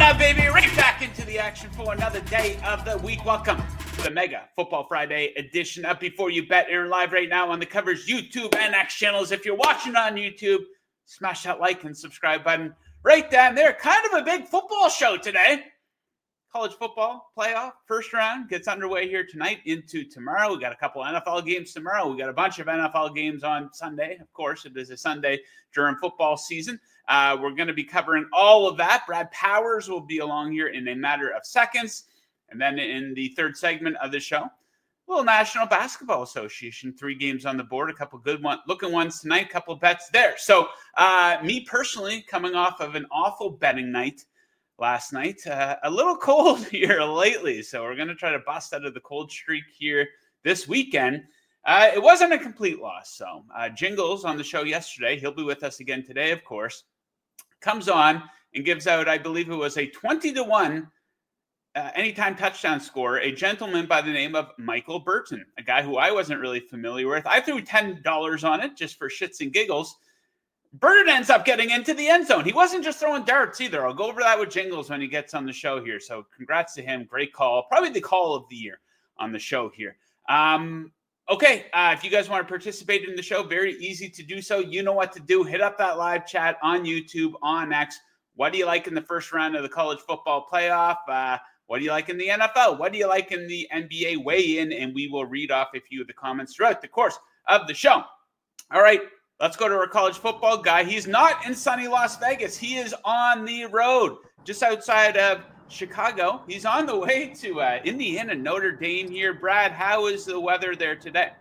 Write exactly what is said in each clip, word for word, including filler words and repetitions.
Yeah, baby, right back into the action for another day of the week. Welcome to the Mega Football Friday edition of Before You Bet, airing live right now on the Covers YouTube and X channels. If you're watching on YouTube, smash that like and subscribe button right down there. Kind of a big football show today. College football playoff first round gets underway here tonight into tomorrow. We got a couple N F L games tomorrow. We got a bunch of N F L games on Sunday. Of course, it is a Sunday during football season. Uh, we're going to be covering all of that. Brad Powers will be along here in a matter of seconds. And then in the third segment of the show, a little National Basketball Association, three games on the board, a couple good one looking ones tonight, a couple of bets there. So uh, me personally, coming off of an awful betting night last night, uh, a little cold here lately. So we're going to try to bust out of the cold streak here this weekend. Uh, it wasn't a complete loss. So uh, Jingles on the show yesterday, he'll be with us again today, of course, comes on and gives out, I believe it was a twenty to one uh, anytime touchdown score, a gentleman by the name of Michael Burton, a guy who I wasn't really familiar with. I threw ten dollars on it just for shits and giggles. Burton ends up getting into the end zone. He wasn't just throwing darts either. I'll go over that with Jingles when he gets on the show here. So congrats to him. Great call. Probably the call of the year on the show here. Um, okay, uh, if you guys want to participate in the show, very easy to do so. You know what to do. Hit up that live chat on YouTube, on X. What do you like in the first round of the college football playoff? Uh, what do you like in the N F L? What do you like in the N B A weigh-in? And we will read off a few of the comments throughout the course of the show. All right. Let's go to our college football guy. He's not in sunny Las Vegas. He is on the road just outside of Chicago. He's on the way to uh, Indiana, Notre Dame here. Brad, how is the weather there today?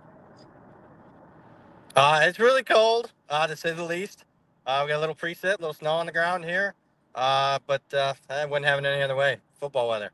Uh, it's really cold, uh, to say the least. Uh, we got a little preset, a little snow on the ground here. Uh, but uh, I wouldn't have it any other way. Football weather.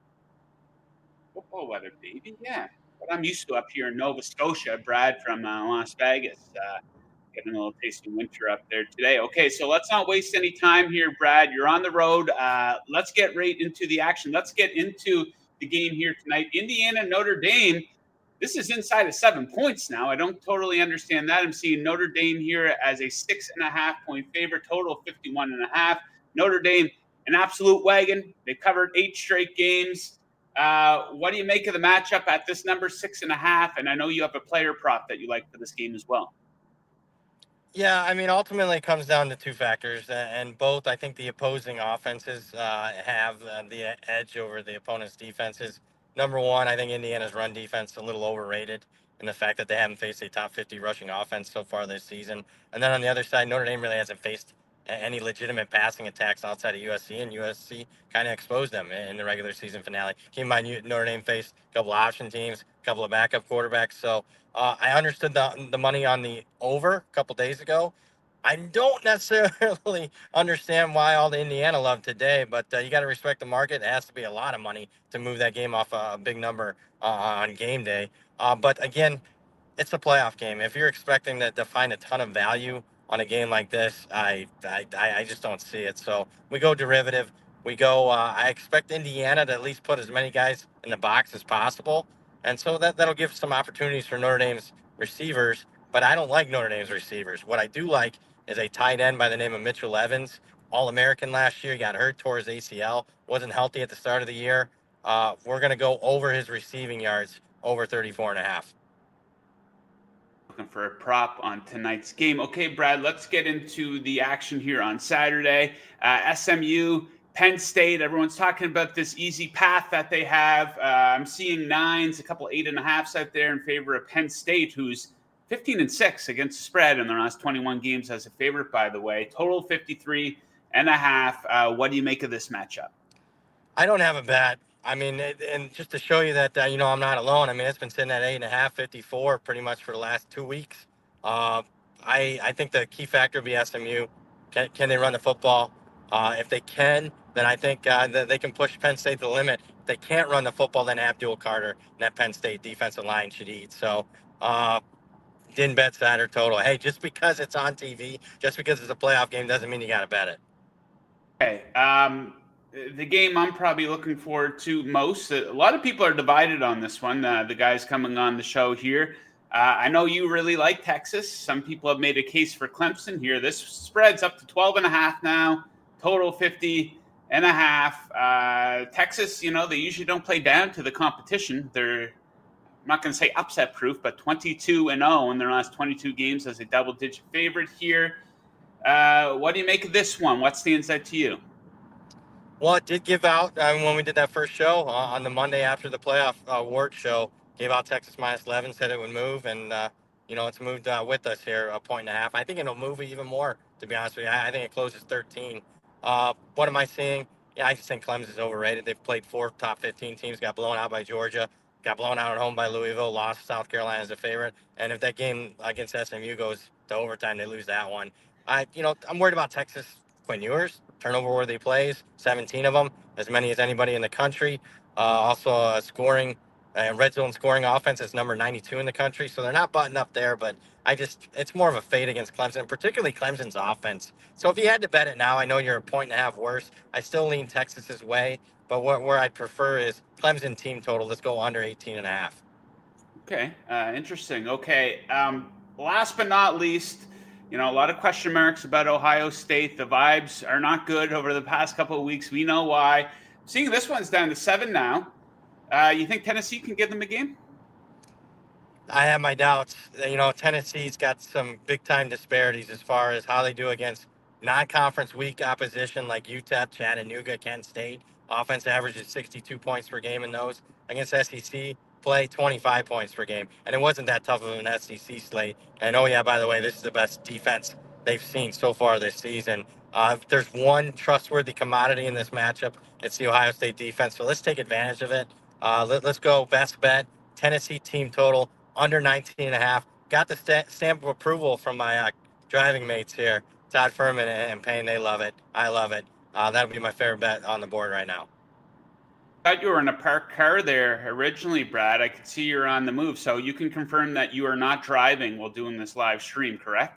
Football weather, baby. Yeah. What I'm used to up here in Nova Scotia, Brad from uh, Las Vegas. Uh, Getting a little taste of winter up there today. Okay, so let's not waste any time here, Brad. You're on the road. Uh, let's get right into the action. Let's get into the game here tonight. Indiana, Notre Dame. This is inside of seven points now. I don't totally understand that. I'm seeing Notre Dame here as a six and a half point favorite, total fifty-one and a half. Notre Dame, an absolute wagon. They covered eight straight games. Uh, what do you make of the matchup at this number, six and a half? And I know you have a player prop that you like for this game as well. Yeah, I mean, ultimately it comes down to two factors, uh, and both, I think the opposing offenses uh, have uh, the edge over the opponent's defenses. Number one, I think Indiana's run defense is a little overrated in the fact that they haven't faced a top fifty rushing offense so far this season. And then on the other side, Notre Dame really hasn't faced any legitimate passing attacks outside of U S C, and U S C kind of exposed them in the regular season finale. Keep in mind, Notre Dame faced a couple of option teams, a couple of backup quarterbacks. So uh, I understood the, the money on the over a couple days ago. I don't necessarily understand why all the Indiana love today, but uh, you got to respect the market. It has to be a lot of money to move that game off a big number uh, on game day. Uh, but again, it's a playoff game. If you're expecting to, to find a ton of value on a game like this, I, I I just don't see it. So we go derivative. We go. Uh, I expect Indiana to at least put as many guys in the box as possible, and so that that'll give some opportunities for Notre Dame's receivers. But I don't like Notre Dame's receivers. What I do like is a tight end by the name of Mitchell Evans, All-American last year. He got hurt, tore his A C L, wasn't healthy at the start of the year. Uh, we're going to go over his receiving yards, over thirty-four and a half. Looking for a prop on tonight's game. Okay, Brad, let's get into the action here on Saturday. Uh, S M U, Penn State, everyone's talking about this easy path that they have. Uh, I'm seeing nines, a couple eight and a halves out there in favor of Penn State, who's fifteen and six against the spread in their last twenty-one games as a favorite, by the way. Total fifty-three and a half. Uh, what do you make of this matchup? I don't have a bet. I mean, and just to show you that, uh, you know, I'm not alone. I mean, it's been sitting at eight and a half, fifty-four pretty much for the last two weeks. Uh, I I think the key factor will be S M U. Can, can they run the football? Uh, if they can, then I think uh, that they can push Penn State to the limit. If they can't run the football, then Abdul Carter and that Penn State defensive line should eat. So, uh, didn't bet Saturday total. Hey, just because it's on T V, just because it's a playoff game, doesn't mean you got to bet it. Okay. Um, the game I'm probably looking forward to most. A lot of people are divided on this one. Uh, the guys coming on the show here. Uh, I know you really like Texas. Some people have made a case for Clemson here. This spread's up to twelve and a half now. Total fifty and a half. Uh, Texas, you know, they usually don't play down to the competition. They're, I'm not going to say upset proof, but twenty-two and oh in their last twenty-two games as a double digit favorite here. Uh, what do you make of this one? What stands out to you? Well, it did give out uh, when we did that first show uh, on the Monday after the playoff uh, award show. Gave out Texas minus eleven, said it would move, and uh, you know it's moved uh, with us here a point and a half. I think it'll move even more. To be honest with you, I, I think it closes thirteen. Uh, what am I seeing? Yeah, I just think Clemson is overrated. They've played four top fifteen teams, got blown out by Georgia, got blown out at home by Louisville, lost South Carolina as a favorite, and if that game against S M U goes to overtime, they lose that one. I, you know, I'm worried about Texas. Quinn Ewers, turnover-worthy plays, seventeen of them, as many as anybody in the country. Uh, also, uh, scoring, uh, red zone scoring offense is number ninety-two in the country, so they're not buttoned up there. But I just, it's more of a fade against Clemson, particularly Clemson's offense. So if you had to bet it now, I know you're a point and a half worse. I still lean Texas's way, but what, where I'd prefer is Clemson team total. Let's go under eighteen and a half. Okay, uh, interesting. Okay, um, last but not least, you know, a lot of question marks about Ohio State. The vibes are not good over the past couple of weeks. We know why. Seeing this one's down to seven now. Uh, you think Tennessee can give them a game? I have my doubts. You know, Tennessee's got some big-time disparities as far as how they do against non-conference weak opposition like U T E P, Chattanooga, Kent State. Offense averages sixty-two points per game in those. Against S E C play, twenty-five points per game. And it wasn't that tough of an S E C slate. And, oh, yeah, by the way, this is the best defense they've seen so far this season. Uh, if there's one trustworthy commodity in this matchup, it's the Ohio State defense. So let's take advantage of it. Uh, let, let's go best bet, Tennessee team total, under nineteen and a half. Got the st- stamp of approval from my uh, driving mates here, Todd Furman and Payne. They love it. I love it. Uh, that would be my favorite bet on the board right now. I thought you were in a parked car there originally, Brad. I could see you're on the move. So you can confirm that you are not driving while doing this live stream, correct?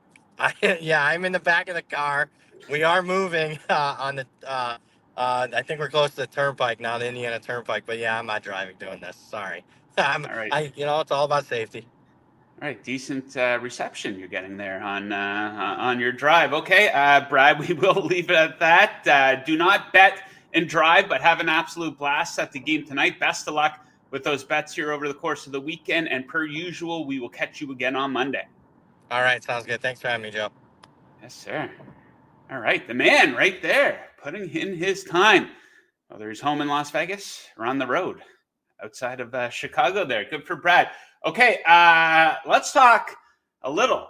I, yeah, I'm in the back of the car. We are moving uh, on the, uh, uh, I think we're close to the turnpike now, the Indiana Turnpike. But yeah, I'm not driving doing this. Sorry. I'm, All right. I, you know, it's all about safety. All right, decent uh, reception you're getting there on uh, on your drive. Okay, uh, Brad, we will leave it at that. Uh, do not bet and drive, but have an absolute blast at the game tonight. Best of luck with those bets here over the course of the weekend. And per usual, we will catch you again on Monday. All right, sounds good. Thanks for having me, Joe. Yes, sir. All right, the man right there, putting in his time. Whether he's home in Las Vegas or on the road outside of uh, Chicago there. Good for Brad. Okay, uh, let's talk a little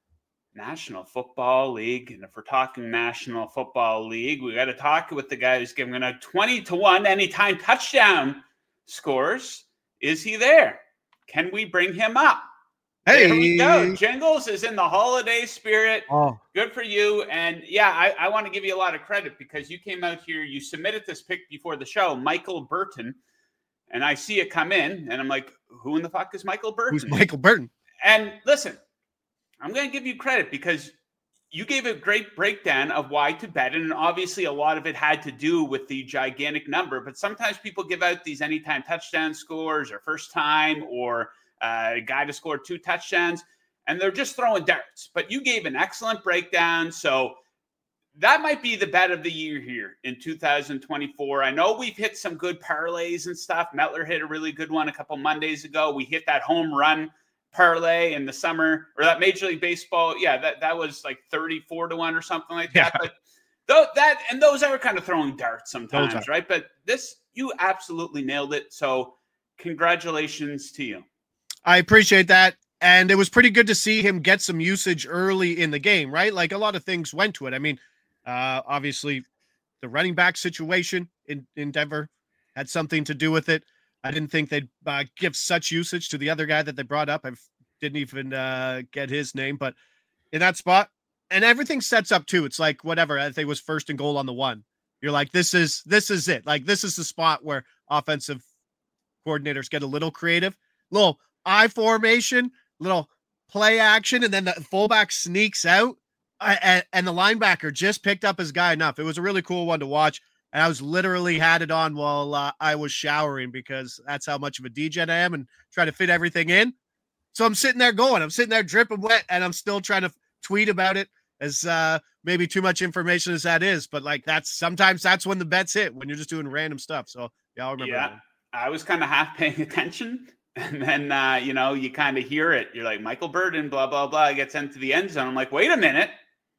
National Football League. And if we're talking National Football League, we got to talk with the guy who's giving a twenty to one anytime touchdown scores. Is he there? Can we bring him up? Hey, there we go. Jingles is in the holiday spirit. Oh. Good for you. And yeah, I, I want to give you a lot of credit because you came out here, you submitted this pick before the show, Michael Burton. And I see it come in, and I'm like, who in the fuck is Michael Burton? Who's Michael Burton? And listen, I'm going to give you credit because you gave a great breakdown of why to bet. And obviously, a lot of it had to do with the gigantic number. But sometimes people give out these anytime touchdown scores or first time or uh, a guy to score two touchdowns, and they're just throwing darts. But you gave an excellent breakdown. So that might be the bet of the year here in two thousand twenty-four. I know we've hit some good parlays and stuff. Mettler hit a really good one a couple Mondays ago. We hit that home run parlay in the summer, or that Major League Baseball. Yeah, that, that was like thirty-four to one or something like that. Yeah. But th- that and those are kind of throwing darts sometimes, right? But this, you absolutely nailed it. So congratulations to you. I appreciate that. And it was pretty good to see him get some usage early in the game, right? Like a lot of things went to it. I mean, uh, obviously the running back situation in, in Denver had something to do with it. I didn't think they'd uh, give such usage to the other guy that they brought up. I didn't even uh, get his name, but in that spot, and everything sets up too. It's like whatever. I think it was first and goal on the one. You're like, this is this is it. Like this is the spot where offensive coordinators get a little creative, little I formation, little play action, and then the fullback sneaks out, and, and the linebacker just picked up his guy enough. It was a really cool one to watch. And I was literally had it on while uh, I was showering because that's how much of a D-gen I am and try to fit everything in. So I'm sitting there going, I'm sitting there dripping wet, and I'm still trying to tweet about it as uh, maybe too much information as that is, but like that's sometimes that's when the bets hit when you're just doing random stuff. So yeah, I'll remember yeah, that one. I was kind of half paying attention. And then, uh, you know, you kind of hear it. You're like, Michael Burden, blah, blah, blah, gets into the end zone. I'm like, wait a minute.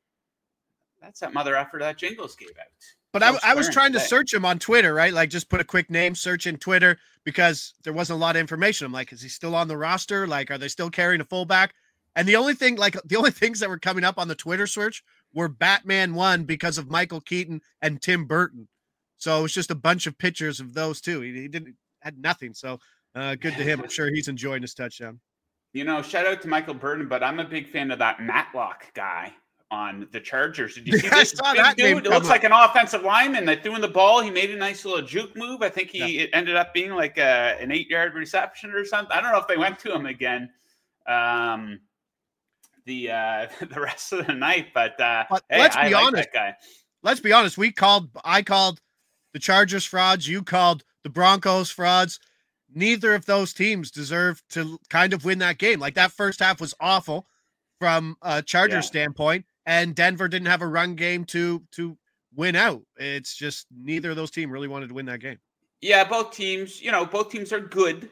That's that mother effer that Jingles gave out. But No I, I was trying today. to search him on Twitter, right? Like just put a quick name search in Twitter because there wasn't a lot of information. I'm like, is he still on the roster? Like, are they still carrying a fullback? And the only thing, like the only things that were coming up on the Twitter search were Batman one because of Michael Keaton and Tim Burton. So it was just a bunch of pictures of those two. He, he didn't had nothing. So uh, good to him. I'm sure he's enjoying his touchdown. You know, shout out to Michael Burton, but I'm a big fan of that Matlock guy on the Chargers. Did you see this I saw big that name dude? It come looks up. like an offensive lineman that threw in the ball. He made a nice little juke move. I think he Yeah. it ended up being like a, an eight-yard reception or something. I don't know if they went to him again um, the uh, the rest of the night, but, uh, But hey, let's I be like honest. that guy. Let's be honest. We called, I called the Chargers frauds. You called the Broncos frauds. Neither of those teams deserve to kind of win that game. Like that first half was awful from a Chargers Yeah. standpoint, and Denver didn't have a run game to to win out. It's just neither of those teams really wanted to win that game. Yeah, both teams, you know, both teams are good,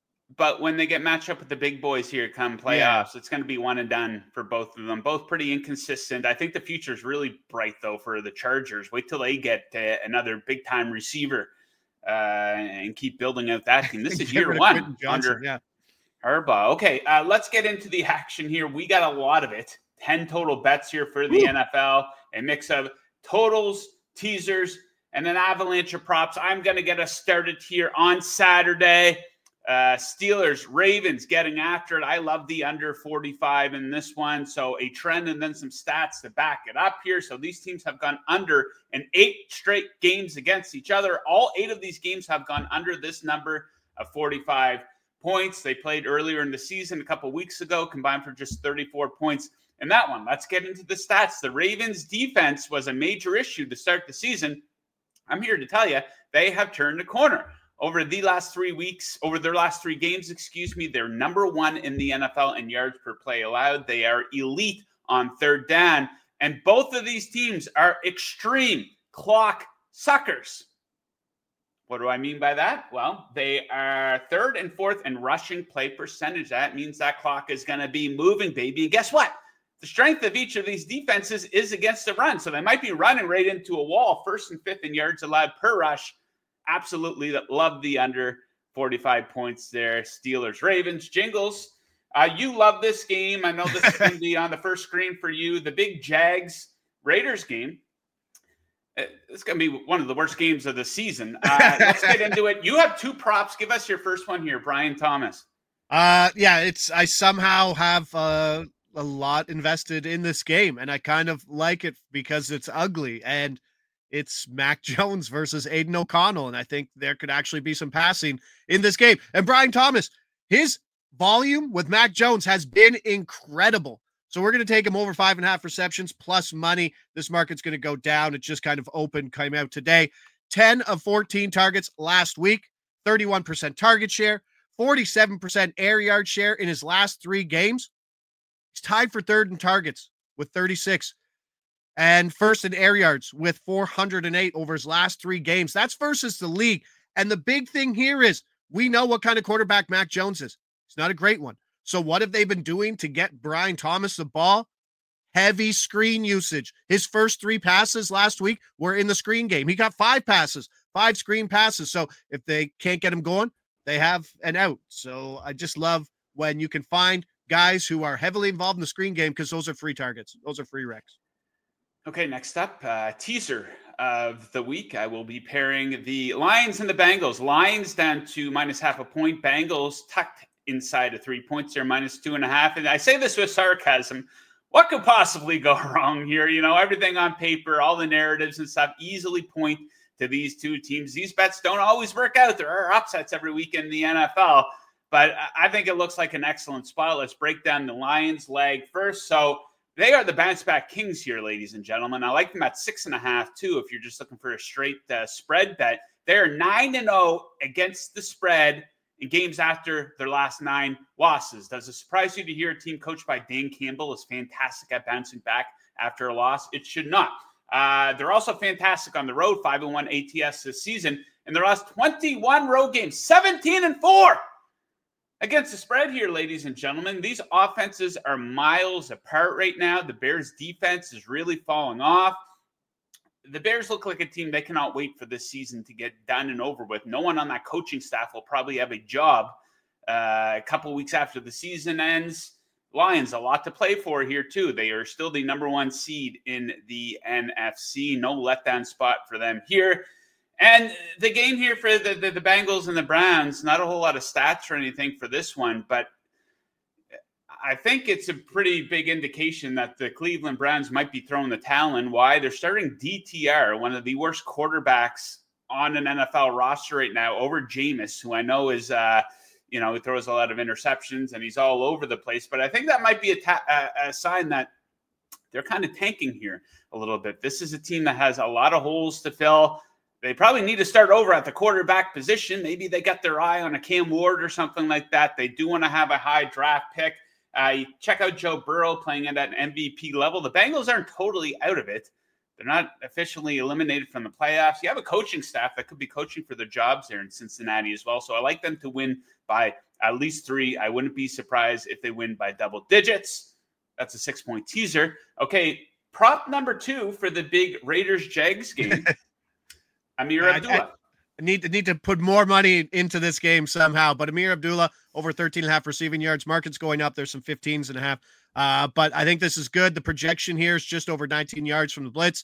but when they get matched up with the big boys here come playoffs, Yeah. it's going to be one and done for both of them. Both pretty inconsistent. I think the future is really bright, though, for the Chargers. Wait till they get uh, another big-time receiver uh, and keep building out that team. This is Get year rid of one Quentin Johnson, under yeah. Harbaugh. Okay, uh, let's get into the action here. We got a lot of it. ten total bets here for the Woo. N F L, a mix of totals, teasers, and an avalanche of props. I'm going to get us started here on Saturday. Uh, Steelers, Ravens getting after it. I love the under forty-five in this one. So a trend and then some stats to back it up here. So these teams have gone under in eight straight games against each other. All eight of these games have gone under this number of forty-five points. They played earlier in the season a couple weeks ago, combined for just thirty-four points in that one. Let's get into the stats. The Ravens defense was a major issue to start the season. I'm here to tell you, they have turned a corner. Over the last three weeks, over their last three games, excuse me, they're number one in the N F L in yards per play allowed. They are elite on third down. And both of these teams are extreme clock suckers. What do I mean by that? Well, they are third and fourth in rushing play percentage. That means that clock is going to be moving, baby. And guess what? The strength of each of these defenses is against the run. So they might be running right into a wall, first and fifth in yards allowed per rush. Absolutely love the under forty-five points there. Steelers, Ravens, Jingles. Uh, you love this game. I know this is going to be on the first screen for you. The big Jags Raiders game. It's going to be one of the worst games of the season. Uh, let's get into it. You have two props. Give us your first one here, Brian Thomas. Uh, yeah, it's I somehow have uh, a lot invested in this game, and I kind of like it because it's ugly, and it's Mac Jones versus Aiden O'Connell, and I think there could actually be some passing in this game. And Brian Thomas, his volume with Mac Jones has been incredible. So we're going to take him over five and a half receptions plus money. This market's going to go down. It just kind of opened, came out today. ten of fourteen targets last week, thirty-one percent target share, forty-seven percent air yard share in his last three games. He's tied for third in targets with thirty-six and first in air yards with four hundred eight over his last three games. That's versus the league. And the big thing here is we know what kind of quarterback Mac Jones is. He's not a great one. So what have they been doing to get Brian Thomas the ball? Heavy screen usage. His first three passes last week were in the screen game. He got five passes, five screen passes. So if they can't get him going, they have an out. So I just love when you can find guys who are heavily involved in the screen game because those are free targets. Those are free recs. Okay, next up, uh, teaser of the week. I will be pairing the Lions and the Bengals. Lions down to minus half a point. Bengals tucked inside of three points there, minus two and a half. And I say this with sarcasm. What could possibly go wrong here? You know, everything on paper, all the narratives and stuff easily point to these two teams. These bets don't always work out. There are upsets every week in the N F L, but I think it looks like an excellent spot. Let's break down the Lions leg first. So they are the bounce back kings here, ladies and gentlemen. I like them at six and a half too. If you're just looking for a straight uh, spread bet, they are nine and zero against the spread in games after their last nine losses. Does it surprise you to hear a team coached by Dan Campbell is fantastic at bouncing back after a loss? It should not. Uh, they're also fantastic on the road, five and one A T S this season. In their last twenty-one road games, seventeen and four against the spread here, ladies and gentlemen. These offenses are miles apart right now. The Bears defense is really falling off. The Bears look like a team they cannot wait for this season to get done and over with. No one on that coaching staff will probably have a job uh, a couple weeks after the season ends. Lions, a lot to play for here, too. They are still the number one seed in the N F C. No letdown spot for them here. And the game here for the, the, the Bengals and the Browns, not a whole lot of stats or anything for this one, but I think it's a pretty big indication that the Cleveland Browns might be throwing the towel in. Why? They're starting D T R, one of the worst quarterbacks on an N F L roster right now, over Jameis, who I know is, uh, you know, he throws a lot of interceptions and he's all over the place. But I think that might be a, ta- a, a sign that they're kind of tanking here a little bit. This is a team that has a lot of holes to fill. They probably need to start over at the quarterback position. Maybe they got their eye on a Cam Ward or something like that. They do want to have a high draft pick. Uh, you check out Joe Burrow playing at an M V P level. The Bengals aren't totally out of it. They're not officially eliminated from the playoffs. You have a coaching staff that could be coaching for their jobs there in Cincinnati as well. So I like them to win by at least three. I wouldn't be surprised if they win by double digits. That's a six-point teaser. Okay, prop number two for the big Raiders-Jags game. Amir Abdullah. I, I need, need to put more money into this game somehow, but Amir Abdullah over thirteen and a half receiving yards. Market's going up. There's some fifteens and a half. Uh, but I think this is good. The projection here is just over nineteen yards from the blitz.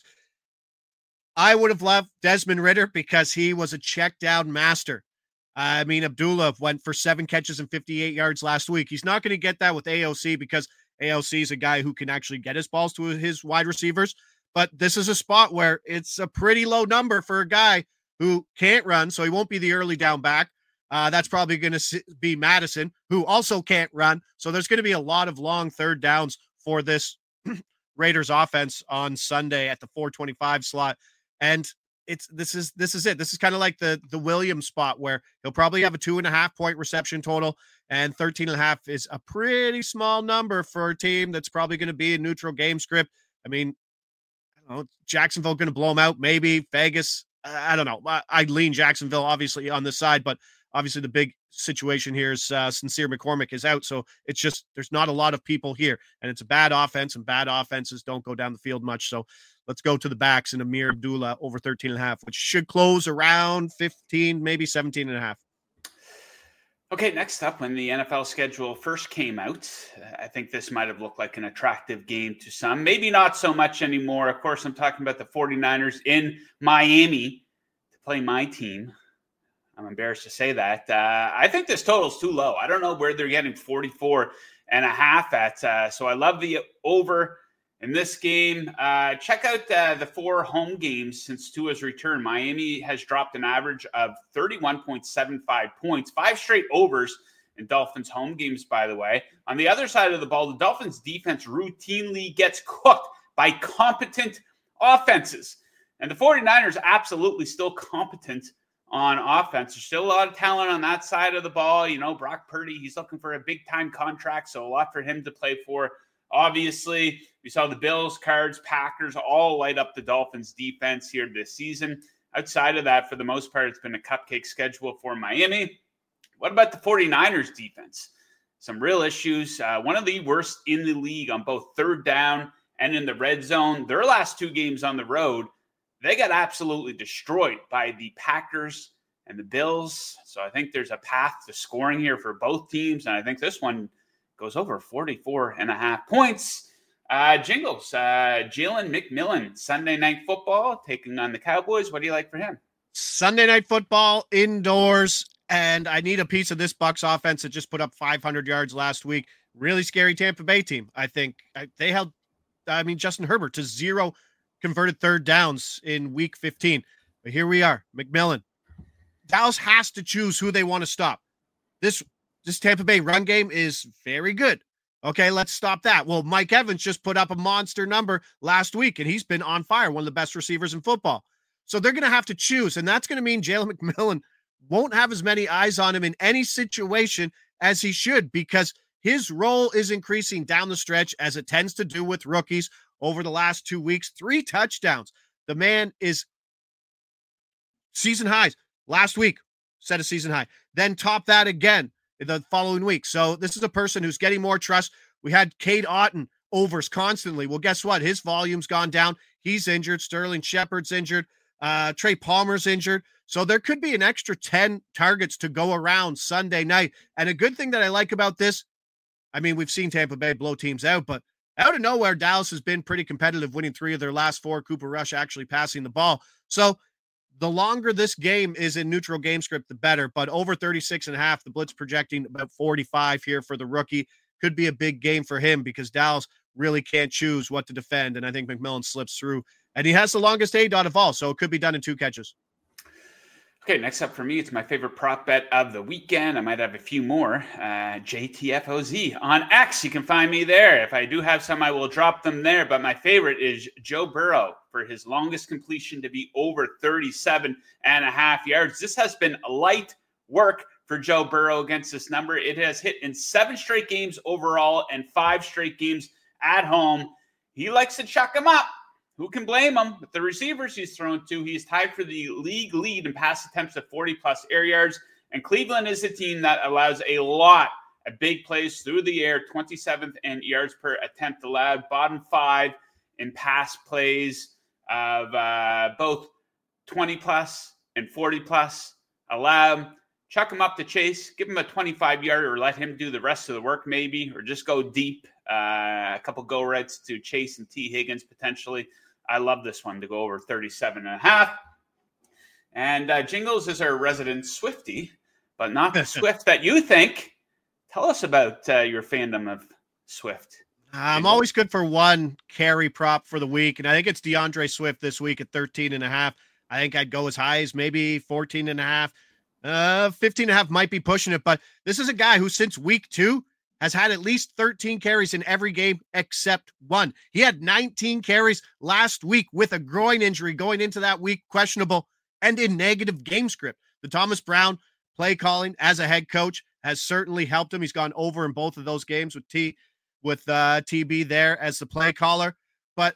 I would have loved Desmond Ridder because he was a check down master. I mean, Abdullah went for seven catches and fifty-eight yards last week. He's not going to get that with A O C because A O C is a guy who can actually get his balls to his wide receivers. But this is a spot where it's a pretty low number for a guy who can't run, so he won't be the early down back. Uh, that's probably going to be Madison, who also can't run. So there's going to be a lot of long third downs for this Raiders offense on Sunday at the four twenty-five slot. And it's this is this is it. This is kind of like the the Williams spot where he'll probably have a two and a half point reception total, and thirteen and a half is a pretty small number for a team that's probably going to be a neutral game script. I mean, I don't know, Jacksonville going to blow them out, maybe Vegas. I don't know. I lean Jacksonville obviously on this side, but obviously the big situation here is uh, Sincere McCormick is out. So it's just, there's not a lot of people here, and it's a bad offense, and bad offenses don't go down the field much. So let's go to the backs and Amir Abdullah over thirteen and a half, which should close around fifteen, maybe seventeen and a half. Okay, next up, when the N F L schedule first came out, I think this might have looked like an attractive game to some. Maybe not so much anymore. Of course, I'm talking about the 49ers in Miami to play my team. I'm embarrassed to say that. Uh, I think this total is too low. I don't know where they're getting forty-four and a half at. Uh, so I love the over in this game. Uh, check out uh, the four home games since Tua's return. Miami has dropped an average of thirty-one point seven five points, five straight overs in Dolphins home games, by the way. On the other side of the ball, the Dolphins defense routinely gets cooked by competent offenses. And the 49ers absolutely still competent on offense. There's still a lot of talent on that side of the ball. You know, Brock Purdy, he's looking for a big-time contract, so a lot for him to play for. Obviously, we saw the Bills, Cards, Packers all light up the Dolphins defense here this season. Outside of that, for the most part, it's been a cupcake schedule for Miami. What about the 49ers defense? Some real issues. Uh, one of the worst in the league on both third down and in the red zone. Their last two games on the road, they got absolutely destroyed by the Packers and the Bills. So I think there's a path to scoring here for both teams. And I think this one goes over forty-four and a half points. Uh, Jingles, uh, Jalen McMillan, Sunday Night Football, taking on the Cowboys. What do you like for him? Sunday Night Football, indoors, and I need a piece of this Bucs offense that just put up five hundred yards last week. Really scary Tampa Bay team, I think. I, they held, I mean, Justin Herbert to zero converted third downs in week fifteen. But here we are, McMillan. Dallas has to choose who they want to stop. This This Tampa Bay run game is very good. Okay, let's stop that. Well, Mike Evans just put up a monster number last week, and he's been on fire, one of the best receivers in football. So they're going to have to choose, and that's going to mean Jalen McMillan won't have as many eyes on him in any situation as he should, because his role is increasing down the stretch, as it tends to do with rookies over the last two weeks. Three touchdowns. The man is season highs. Last week, set a season high. Then top that again the following week. So this is a person who's getting more trust. We had Cade Otton overs constantly. Well, guess what? His volume's gone down. He's injured. Sterling Shepard's injured. Uh, Trey Palmer's injured. So there could be an extra ten targets to go around Sunday night. And a good thing that I like about this, I mean, we've seen Tampa Bay blow teams out, but out of nowhere, Dallas has been pretty competitive, winning three of their last four. Cooper Rush actually passing the ball. So the longer this game is in neutral game script, the better. But over thirty-six and a half, the Blitz projecting about forty-five here for the rookie. Could be a big game for him because Dallas really can't choose what to defend. And I think McMillan slips through. And he has the longest A DOT of all, so it could be done in two catches. Okay, next up for me, it's my favorite prop bet of the weekend. I might have a few more. Uh, J T F O Z on X. You can find me there. If I do have some, I will drop them there. But my favorite is Joe Burrow for his longest completion to be over thirty-seven and a half yards. This has been light work for Joe Burrow against this number. It has hit in seven straight games overall and five straight games at home. He likes to chuck them up. Who can blame him? With the receivers he's thrown to, he's tied for the league lead in pass attempts at forty-plus air yards. And Cleveland is a team that allows a lot of big plays through the air, twenty-seventh in yards per attempt allowed, bottom five in pass plays of uh, both twenty-plus and forty-plus allowed. Chuck him up to Chase, give him a twenty-five-yard or let him do the rest of the work maybe, or just go deep. Uh, a couple go-reds to Chase and T. Higgins potentially. I love this one to go over thirty-seven and a half. And uh, Jingles is our resident Swiftie, but not the Swift that you think. Tell us about uh, your fandom of Swift. I'm always good for one carry prop for the week, and I think it's DeAndre Swift this week at thirteen and a half. I think I'd go as high as maybe fourteen and a half. Uh, fifteen and a half might be pushing it, but this is a guy who since week two has had at least thirteen carries in every game except one. He had nineteen carries last week with a groin injury going into that week, questionable, and in negative game script. The Thomas Brown play calling as a head coach has certainly helped him. He's gone over in both of those games with T with uh, T B there as the play caller. But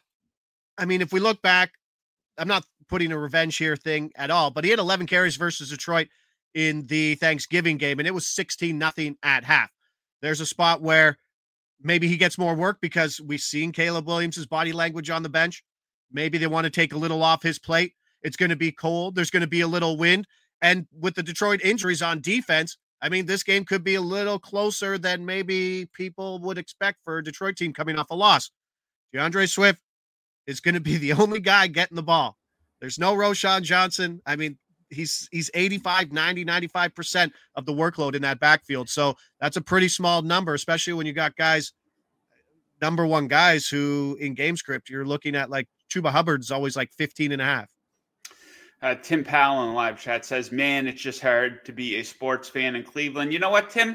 I mean, if we look back, I'm not putting a revenge here thing at all, but he had eleven carries versus Detroit in the Thanksgiving game, and it was sixteen nothing at half. There's a spot where maybe he gets more work because we've seen Caleb Williams' body language on the bench. Maybe they want to take a little off his plate. It's going to be cold. There's going to be a little wind. And with the Detroit injuries on defense, I mean, this game could be a little closer than maybe people would expect for a Detroit team coming off a loss. DeAndre Swift is going to be the only guy getting the ball. There's no Roschon Johnson. I mean, He's he's eighty-five, ninety, ninety-five percent of the workload in that backfield. So that's a pretty small number, especially when you got guys, number one guys who in game script, you're looking at like Chuba Hubbard's always like fifteen and a half. Uh, Tim Powell in the live chat says, man, it's just hard to be a sports fan in Cleveland. You know what, Tim?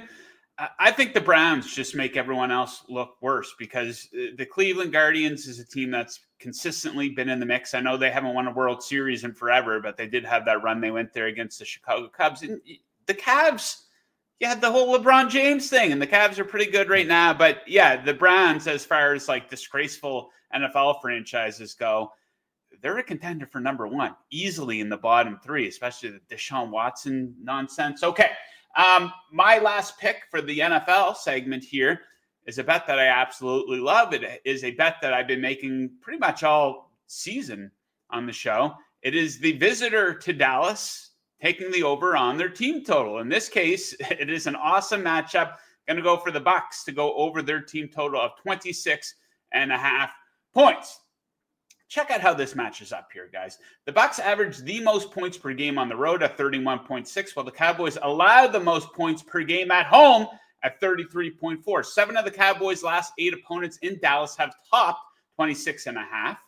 I think the Browns just make everyone else look worse because the Cleveland Guardians is a team that's consistently been in the mix. I know they haven't won a World Series in forever, but they did have that run. They went there against the Chicago Cubs. And the Cavs, you had the whole LeBron James thing, and the Cavs are pretty good right now. But, yeah, the Browns, as far as, like, disgraceful N F L franchises go, they're a contender for number one, easily in the bottom three, especially the Deshaun Watson nonsense. Okay. Um, my last pick for the N F L segment here is a bet that I absolutely love. It is a bet that I've been making pretty much all season on the show. It is the visitor to Dallas taking the over on their team total. In this case, it is an awesome matchup. Going to go for the Bucs to go over their team total of twenty-six and a half points. Check out how this matches up here, guys. The Bucs average the most points per game on the road at thirty-one point six, while the Cowboys allow the most points per game at home at thirty-three point four. Seven of the Cowboys' last eight opponents in Dallas have topped twenty-six and a half.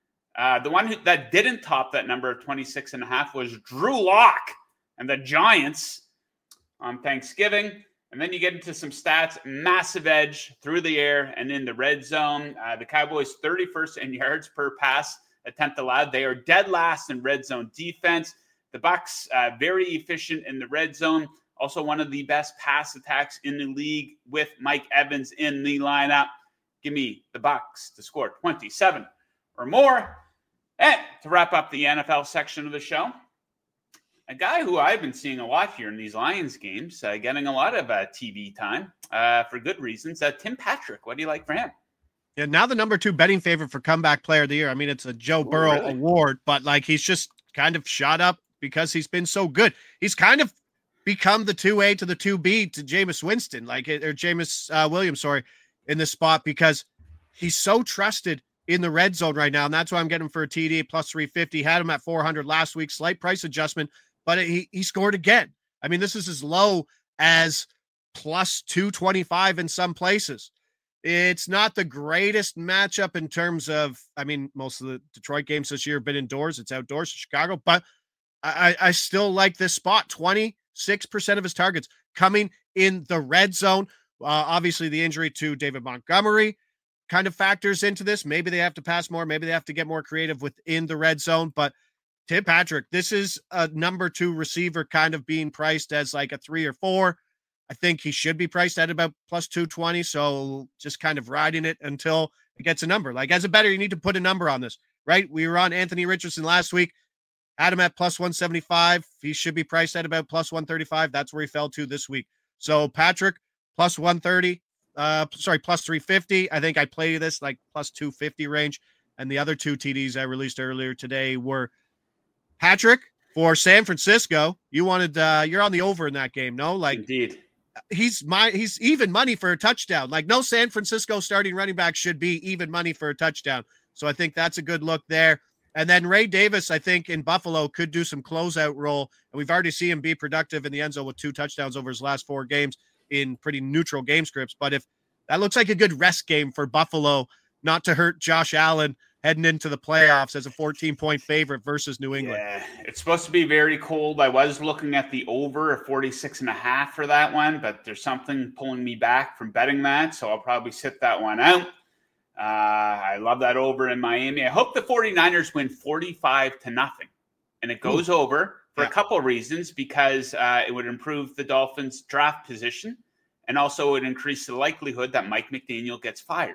Uh, the one who, that didn't top that number of twenty-six and a half was Drew Lock and the Giants on Thanksgiving. And then you get into some stats, massive edge through the air and in the red zone. Uh, the Cowboys thirty-first in yards per pass attempt allowed. They are dead last in red zone defense. The Bucs, uh, very efficient in the red zone. Also one of the best pass attacks in the league with Mike Evans in the lineup. Give me the Bucs to score twenty-seven or more. And to wrap up the N F L section of the show, a guy who I've been seeing a lot here in these Lions games, uh, getting a lot of uh, T V time uh, for good reasons. Uh, Tim Patrick, what do you like for him? Yeah, now the number two betting favorite for comeback player of the year. I mean, it's a Joe Ooh, Burrow really? award, but like he's just kind of shot up because he's been so good. He's kind of become the two A to the two B to Jameis Winston, like or Jameis uh, Williams, sorry, in this spot because he's so trusted in the red zone right now, and that's why I'm getting him for a T D plus three fifty. Had him at four hundred last week, slight price adjustment, but he he scored again. I mean, this is as low as plus two twenty-five in some places. It's not the greatest matchup in terms of, I mean, most of the Detroit games this year have been indoors. It's outdoors in Chicago, but I, I still like this spot. twenty-six percent of his targets coming in the red zone. Uh, obviously, the injury to David Montgomery kind of factors into this. Maybe they have to pass more. Maybe they have to get more creative within the red zone. But Tim Patrick, this is a number two receiver kind of being priced as like a three or four. I think he should be priced at about plus two twenty. So just kind of riding it until it gets a number. Like as a bettor, you need to put a number on this, right? We were on Anthony Richardson last week, had him at plus one seventy-five. He should be priced at about plus one thirty-five. That's where he fell to this week. So Patrick plus one thirty, uh, sorry, plus three fifty. I think I play this like plus two fifty range. And the other two T Ds I released earlier today were Patrick for San Francisco. You wanted, uh, you're on the over in that game, no? Like, indeed. He's my he's even money for a touchdown. Like no San Francisco starting running back should be even money for a touchdown. So I think that's a good look there. And then Ray Davis, I think in Buffalo could do some closeout role. And we've already seen him be productive in the end zone with two touchdowns over his last four games in pretty neutral game scripts. But if that looks like a good rest game for Buffalo, not to hurt Josh Allen heading into the playoffs as a fourteen point favorite versus New England. Yeah, it's supposed to be very cold. I was looking at the over at forty-six and a half for that one, but there's something pulling me back from betting that. So I'll probably sit that one out. Uh, I love that over in Miami. I hope the 49ers win forty-five to nothing and it goes Ooh. over for yeah. a couple of reasons, because uh, it would improve the Dolphins draft position. And also it would increase the likelihood that Mike McDaniel gets fired.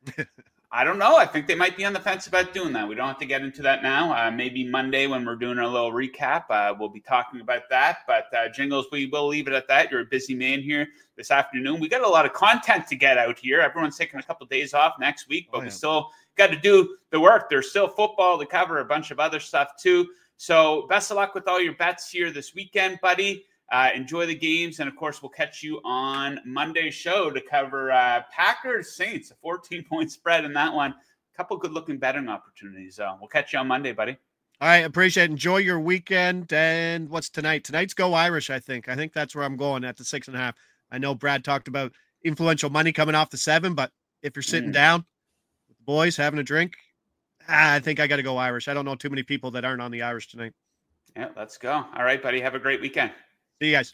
I don't know. I think they might be on the fence about doing that. We don't have to get into that now. Uh, maybe Monday when we're doing a little recap, uh, we'll be talking about that. But uh, Jingles, we will leave it at that. You're a busy man here this afternoon. We got a lot of content to get out here. Everyone's taking a couple of days off next week, but oh, yeah. we still got to do the work. There's still football to cover, a bunch of other stuff too. So best of luck with all your bets here this weekend, buddy. Uh, enjoy the games, and of course, we'll catch you on Monday's show to cover uh, Packers Saints, a fourteen point spread in that one. A couple good-looking betting opportunities. Uh, we'll catch you on Monday, buddy. All right, appreciate it. Enjoy your weekend. And what's tonight? Tonight's Go Irish, I think. I think that's where I'm going at the six and a half. I know Brad talked about influential money coming off the seven, but if you're sitting mm. down with the boys having a drink, ah, I think I got to go Irish. I don't know too many people that aren't on the Irish tonight. Yeah, let's go. All right, buddy. Have a great weekend. See you guys.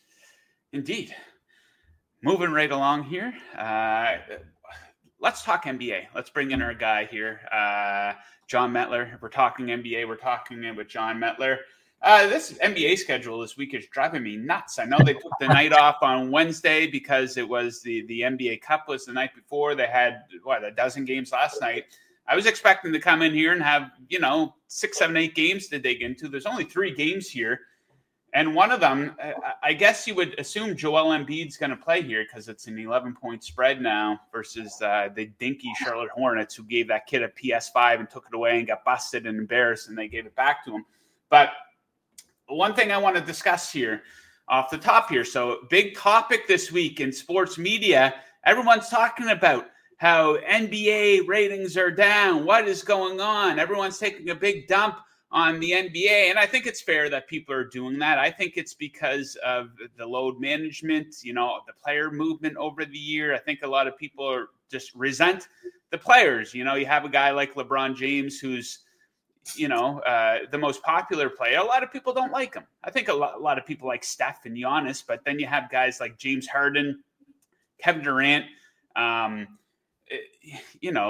Indeed. Moving right along here. Uh, let's talk N B A. Let's bring in our guy here, uh, John Metler. If we're talking N B A, we're talking with John Metler. Uh, this N B A schedule this week is driving me nuts. I know they took the night off on Wednesday because it was the, the N B A Cup was the night before. They had, what, a dozen games last night. I was expecting to come in here and have, you know, six, seven, eight games to dig into. There's only three games here. And one of them, I guess you would assume Joel Embiid's going to play here because it's an eleven point spread now versus uh, the dinky Charlotte Hornets, who gave that kid a P S five and took it away and got busted and embarrassed, and they gave it back to him. But one thing I want to discuss here off the top here. So big topic this week in sports media. Everyone's talking about how N B A ratings are down. What is going on? Everyone's taking a big dump on the N B A. And I think it's fair that people are doing that. I think it's because of the load management, you know, the player movement over the year. I think a lot of people are just resent the players. You know, you have a guy like LeBron James, who's, you know, uh, the most popular player. A lot of people don't like him. I think a lot, a lot of people like Steph and Giannis, but then you have guys like James Harden, Kevin Durant, um, you know,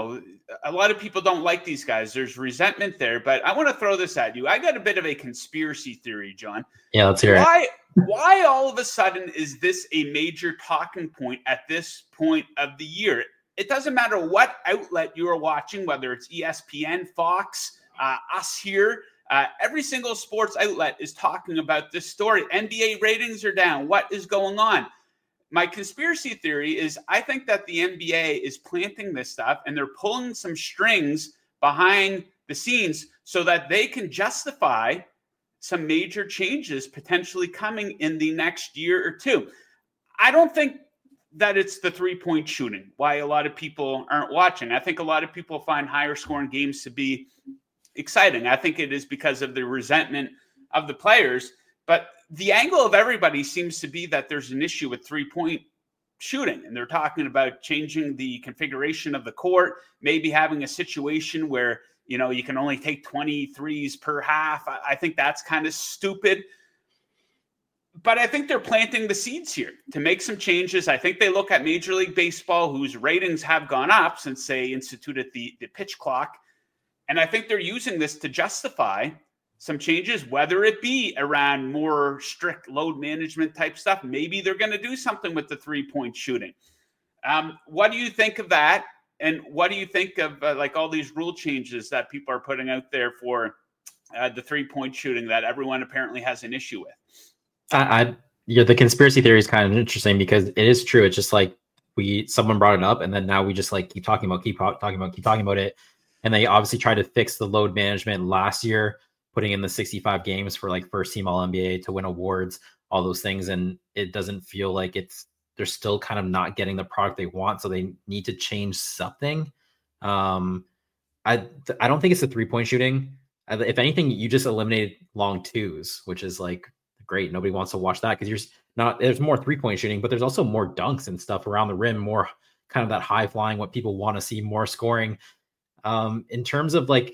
a lot of people don't like these guys. There's resentment there, but I want to throw this at you. I got a bit of a conspiracy theory, John. Yeah, let's hear why, it. Why all of a sudden is this a major talking point at this point of the year? It doesn't matter what outlet you are watching, whether it's E S P N, Fox, uh, us here. Uh, every single sports outlet is talking about this story. N B A ratings are down. What is going on? My conspiracy theory is I think that the N B A is planting this stuff and they're pulling some strings behind the scenes so that they can justify some major changes potentially coming in the next year or two. I don't think that it's the three-point shooting, why a lot of people aren't watching. I think a lot of people find higher scoring games to be exciting. I think it is because of the resentment of the players. But the angle of everybody seems to be that there's an issue with three-point shooting, and they're talking about changing the configuration of the court, maybe having a situation where, you know, you can only take twenty threes per half. I, I think that's kind of stupid. But I think they're planting the seeds here to make some changes. I think they look at Major League Baseball, whose ratings have gone up since they instituted the, the pitch clock. And I think they're using this to justify some changes, whether it be around more strict load management type stuff. Maybe they're going to do something with the three-point shooting. Um, what do you think of that? And what do you think of uh, like all these rule changes that people are putting out there for uh, the three-point shooting that everyone apparently has an issue with? I, I yeah, the conspiracy theory is kind of interesting because it is true. It's just like we someone brought it up, and then now we just like keep talking about, keep talking about, keep talking about it. And they obviously tried to fix the load management last year, putting in the sixty-five games for like first team All N B A to win awards, all those things. And it doesn't feel like it's, they're still kind of not getting the product they want. So they need to change something. Um, I, I don't think it's the three point shooting. If anything, you just eliminated long twos, which is like great. Nobody wants to watch that because you're not, there's more three point shooting, but there's also more dunks and stuff around the rim, more kind of that high flying, what people want to see, more scoring. Um, in terms of like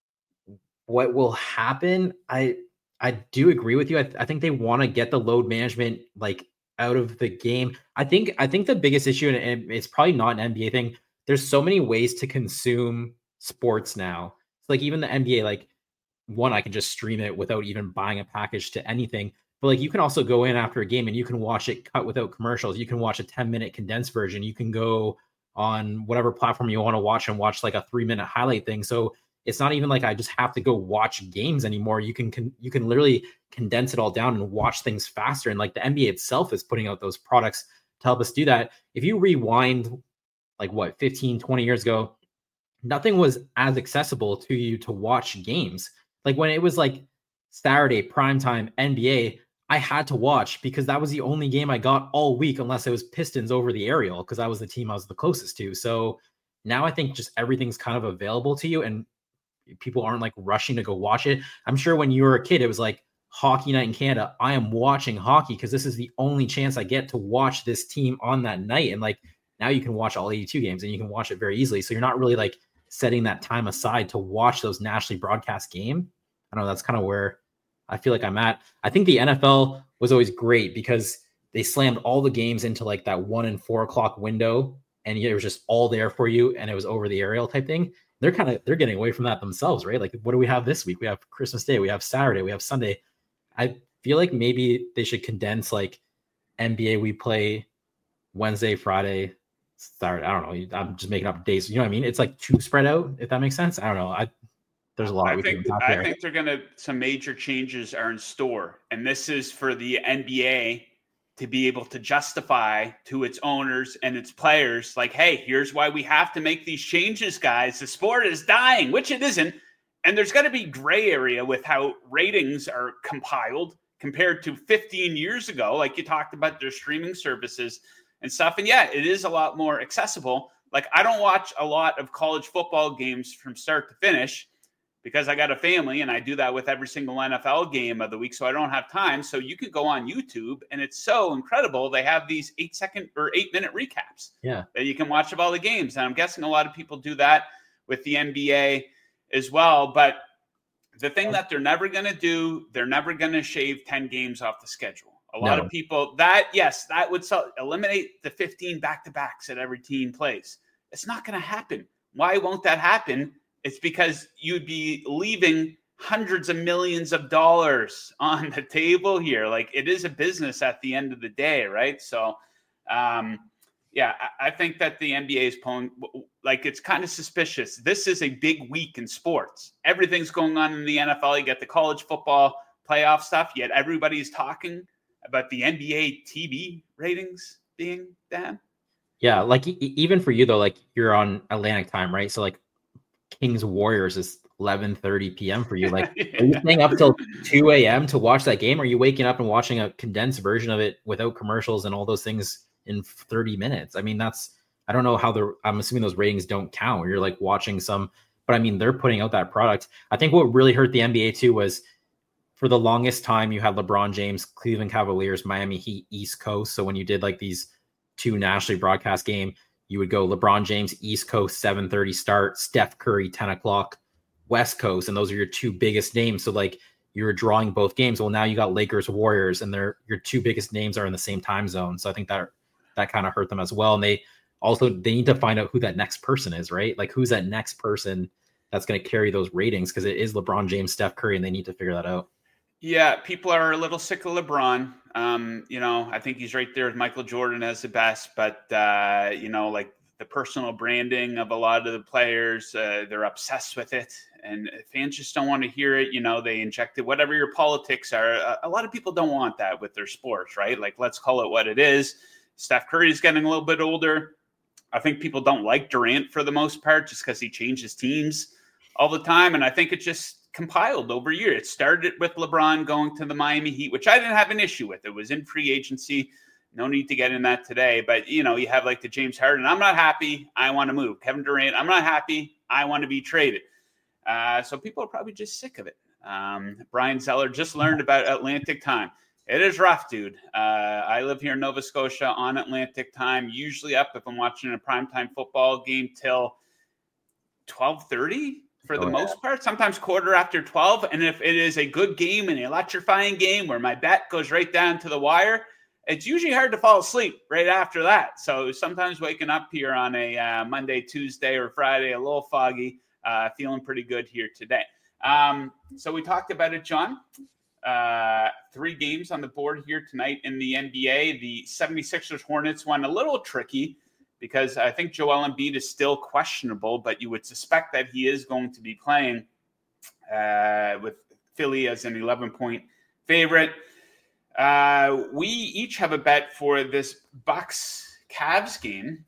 what will happen, I I do agree with you. I, I think they want to get the load management like out of the game. I think I think the biggest issue, and it's probably not an N B A thing. There's so many ways to consume sports now. It's like even the N B A, like one, I can just stream it without even buying a package to anything. But like you can also go in after a game and you can watch it cut without commercials. You can watch a ten minute condensed version. You can go on whatever platform you want to watch and watch like a three minute highlight thing. So it's not even like I just have to go watch games anymore. You can, can you can literally condense it all down and watch things faster. And like the N B A itself is putting out those products to help us do that. If you rewind like what, fifteen, twenty years ago, nothing was as accessible to you to watch games. Like when it was like Saturday, primetime N B A, I had to watch because that was the only game I got all week, unless it was Pistons over the aerial, because that was the team I was the closest to. So now I think just everything's kind of available to you and people aren't like rushing to go watch it. I'm sure when you were a kid, it was like hockey night in Canada. I am watching hockey because this is the only chance I get to watch this team on that night. And like now you can watch all eighty-two games and you can watch it very easily. So you're not really like setting that time aside to watch those nationally broadcast game. I don't know. That's kind of where I feel like I'm at. I think the N F L was always great because they slammed all the games into like that one and four o'clock window, and it was just all there for you, and it was over the aerial type thing. They're kind of they're getting away from that themselves, right? Like, what do we have this week? We have Christmas Day, we have Saturday, we have Sunday. I feel like maybe they should condense like N B A. We play Wednesday, Friday, Saturday. I don't know. I'm just making up days. You know what I mean? It's like too spread out, if that makes sense. I don't know. I There's a lot. I we think can I there. think they're gonna some major changes are in store, and this is for the N B A to be able to justify to its owners and its players, like, hey, here's why we have to make these changes, guys. The sport is dying, which it isn't, and there's got to be gray area with how ratings are compiled compared to fifteen years ago. Like you talked about their streaming services and stuff, and yeah, it is a lot more accessible. Like I don't watch a lot of college football games from start to finish, because I got a family and I do that with every single N F L game of the week. So I don't have time. So you can go on YouTube and it's so incredible. They have these eight second or eight minute recaps yeah. that you can watch of all the games. And I'm guessing a lot of people do that with the N B A as well. But the thing that they're never going to do, they're never going to shave ten games off the schedule. A lot No. of people that, yes, that would so, eliminate the fifteen back-to-backs that every team plays. It's not going to happen. Why won't that happen? It's because you'd be leaving hundreds of millions of dollars on the table here. Like, it is a business at the end of the day, right? So, um, yeah, I, I think that the N B A is pulling, like, it's kind of suspicious. This is a big week in sports. Everything's going on in the N F L. You get the college football playoff stuff, yet everybody's talking about the N B A T V ratings being down. Yeah, like e- even for you though, like you're on Atlantic time, right? So like Kings Warriors is eleven thirty p.m. for you. Like, yeah. Are you staying up till two a.m. to watch that game? Or are you waking up and watching a condensed version of it without commercials and all those things in thirty minutes? I mean, that's, I don't know how the, I'm assuming those ratings don't count. You're like watching some, but I mean, they're putting out that product. I think what really hurt the N B A too was for the longest time you had LeBron James, Cleveland Cavaliers, Miami Heat, East Coast. So when you did like these two nationally broadcast game, you would go LeBron James, East Coast, seven thirty start, Steph Curry, ten o'clock, West Coast. And those are your two biggest names. So like you were drawing both games. Well, now you got Lakers, Warriors, and they're your two biggest names are in the same time zone. So I think that that kind of hurt them as well. And they also, they need to find out who that next person is, right? Like who's that next person that's going to carry those ratings? Because it is LeBron James, Steph Curry, and they need to figure that out. Yeah, people are a little sick of LeBron. Um, you know, I think he's right there with Michael Jordan as the best, but, uh, you know, like the personal branding of a lot of the players, uh, they're obsessed with it. And fans just don't want to hear it. You know, they injected whatever your politics are. A, a lot of people don't want that with their sports, right? Like, let's call it what it is. Steph Curry is getting a little bit older. I think people don't like Durant for the most part just because he changes teams all the time. And I think it just compiled over a year. It started with LeBron going to the Miami Heat, which I didn't have an issue with. It was in free agency. No need to get in that today. But, you know, you have like the James Harden. I'm not happy. I want to move. Kevin Durant. I'm not happy. I want to be traded. Uh, so people are probably just sick of it. Um, Brian Zeller just learned about Atlantic time. It is rough, dude. Uh, I live here in Nova Scotia on Atlantic time, usually up if I'm watching a primetime football game till twelve thirty. For the oh, most yeah. part, sometimes quarter after twelve. And if it is a good game, an electrifying game where my bet goes right down to the wire, it's usually hard to fall asleep right after that. So sometimes waking up here on a uh, Monday, Tuesday, or Friday, a little foggy, uh, feeling pretty good here today. Um, so we talked about it, John. Uh, three games on the board here tonight in the N B A. The seventy-sixers Hornets one, a little tricky, because I think Joel Embiid is still questionable, but you would suspect that he is going to be playing uh, with Philly as an eleven-point favorite. Uh, we each have a bet for this Bucks-Cavs game.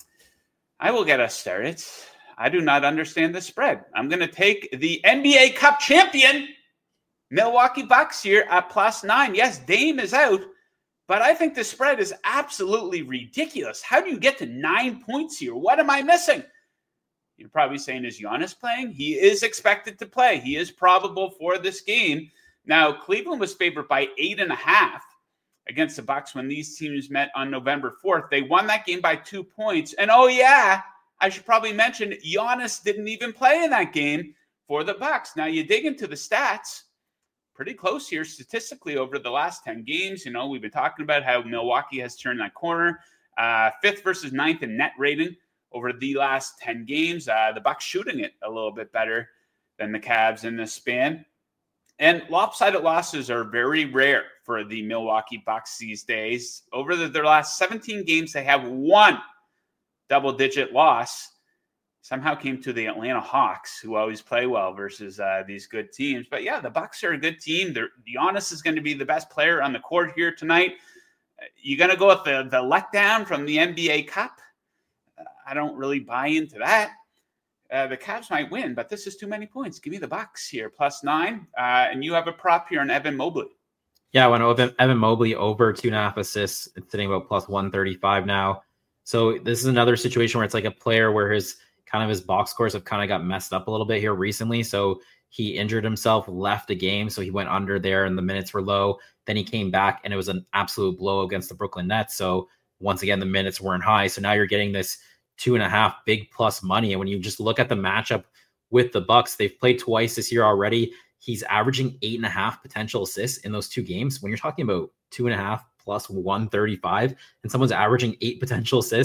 I will get us started. I do not understand the spread. I'm going to take the N B A Cup champion, Milwaukee Bucks, here at plus nine. Yes, Dame is out. But I think the spread is absolutely ridiculous. How do you get to nine points here? What am I missing? You're probably saying, is Giannis playing? He is expected to play. He is probable for this game. Now, Cleveland was favored by eight and a half against the Bucks when these teams met on November fourth. They won that game by two points. And oh yeah, I should probably mention Giannis didn't even play in that game for the Bucks. Now you dig into the stats. Pretty close here statistically over the last ten games. You know, we've been talking about how Milwaukee has turned that corner. Uh, fifth versus ninth in net rating over the last ten games. Uh, the Bucks shooting it a little bit better than the Cavs in this span. And lopsided losses are very rare for the Milwaukee Bucks these days. Over the, their last seventeen games, they have one double-digit loss. Somehow came to the Atlanta Hawks, who always play well versus uh, these good teams. But yeah, the Bucks are a good team. They're, Giannis is going to be the best player on the court here tonight. You're going to go with the, the letdown from the N B A Cup? Uh, I don't really buy into that. Uh, the Cavs might win, but this is too many points. Give me the Bucks here, plus nine. Uh, and you have a prop here on Evan Mobley. Yeah, I went Evan, Evan Mobley over two and a half assists. It's sitting about plus one thirty-five now. So this is another situation where it's like a player where his kind of his box scores have kind of got messed up a little bit here recently. So he injured himself, left the game. So he went under there and the minutes were low. Then he came back and it was an absolute blow against the Brooklyn Nets. So once again, the minutes weren't high. So now you're getting this two and a half big plus money. And when you just look at the matchup with the Bucks, they've played twice this year already. He's averaging eight and a half potential assists in those two games. When you're talking about two and a half plus one thirty-five and someone's averaging eight potential assists,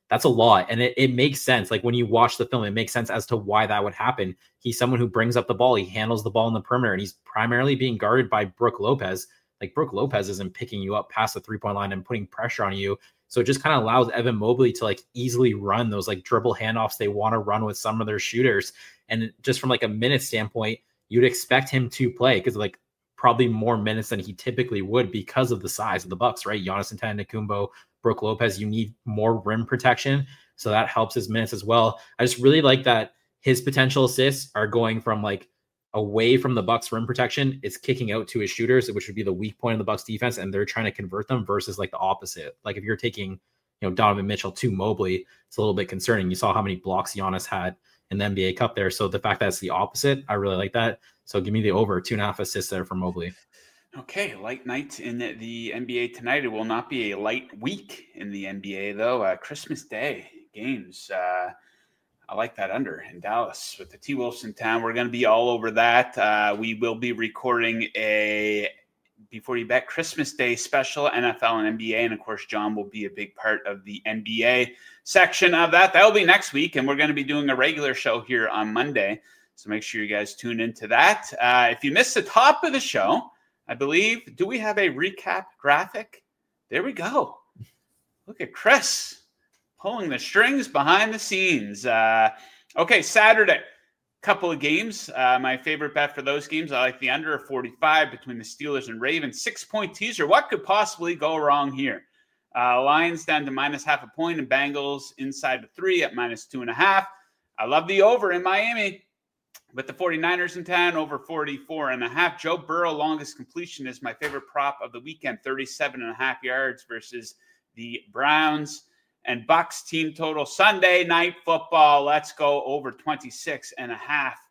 That's a lot. And it, it makes sense. Like when you watch the film, it makes sense as to why that would happen. He's someone who brings up the ball. He handles the ball in the perimeter, and he's primarily being guarded by Brook Lopez. Like Brook Lopez isn't picking you up past the three-point line and putting pressure on you. So it just kind of allows Evan Mobley to like easily run those like dribble handoffs they want to run with some of their shooters. And just from like a minute standpoint, you'd expect him to play because like probably more minutes than he typically would because of the size of the Bucks, right? Giannis Antetokounmpo, Brook Lopez, you need more rim protection. So that helps his minutes as well. I just really like that his potential assists are going from like away from the Bucks rim protection. It's kicking out to his shooters, which would be the weak point of the Bucks defense. And they're trying to convert them versus like the opposite. Like if you're taking, you know, Donovan Mitchell to Mobley, it's a little bit concerning. You saw how many blocks Giannis had in the N B A Cup there. So the fact that it's the opposite, I really like that. So give me the over two and a half assists there for Mobley. Okay, light night in the, the N B A tonight. It will not be a light week in the N B A, though. Uh, Christmas Day games. Uh, I like that under in Dallas with the T-Wolves in town. We're going to be all over that. Uh, we will be recording a Before You Bet Christmas Day special, N F L and N B A. And, of course, John will be a big part of the N B A section of that. That will be next week, and we're going to be doing a regular show here on Monday. So make sure you guys tune into that. Uh, if you missed the top of the show, I believe, do we have a recap graphic? There we go. Look at Chris pulling the strings behind the scenes. Uh, okay, Saturday, couple of games. Uh, my favorite bet for those games, I like the under of forty-five between the Steelers and Ravens. Six-point teaser. What could possibly go wrong here? Uh, Lions down to minus half a point and Bengals inside the three at minus two and a half. I love the over in Miami. With the 49ers in town, over forty-four and a half. Joe Burrow, longest completion is my favorite prop of the weekend, thirty-seven and a half yards versus the Browns. And Bucks team total Sunday night football. Let's go over twenty-six and a half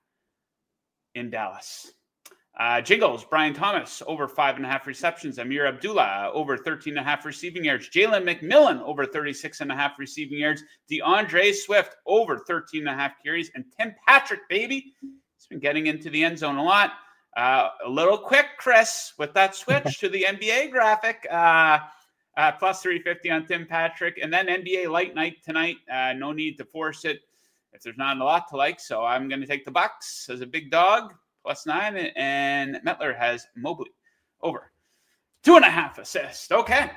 in Dallas. Uh, Jingles, Brian Thomas, over five and a half receptions. Amir Abdullah, over thirteen and a half receiving yards. Jalen McMillan, over thirty-six and a half receiving yards. DeAndre Swift, over thirteen and a half carries. And Tim Patrick, baby, he's been getting into the end zone a lot. Uh, a little quick, Chris, with that switch to the N B A graphic. Uh, uh, plus three fifty on Tim Patrick. And then N B A light night tonight. Uh, no need to force it if there's not a lot to like. So I'm going to take the Bucks as a big dog. Plus nine, and Metler has Mobley over two and a half assists. Okay.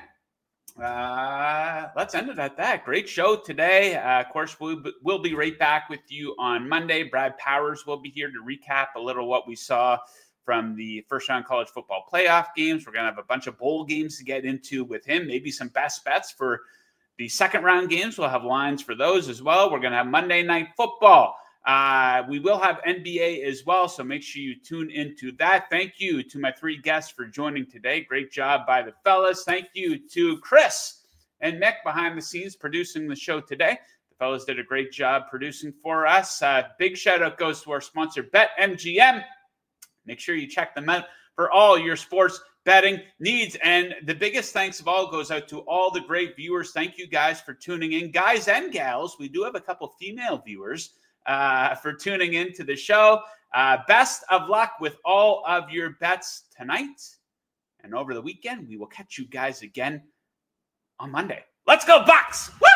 Uh, let's end it at that. Great show today. Uh, of course, we'll, we'll be right back with you on Monday. Brad Powers will be here to recap a little what we saw from the first round college football playoff games. We're going to have a bunch of bowl games to get into with him, maybe some best bets for the second round games. We'll have lines for those as well. We're going to have Monday Night Football. Uh, we will have N B A as well, so make sure you tune into that. Thank you to my three guests for joining today. Great job by the fellas. Thank you to Chris and Nick behind the scenes producing the show today. The fellas did a great job producing for us. Uh, big shout out goes to our sponsor, BetMGM. Make sure you check them out for all your sports betting needs. And the biggest thanks of all goes out to all the great viewers. Thank you guys for tuning in. Guys and gals, we do have a couple female viewers uh, for tuning in to the show. Uh, best of luck with all of your bets tonight. And over the weekend, we will catch you guys again on Monday. Let's go, Bucks! Woo!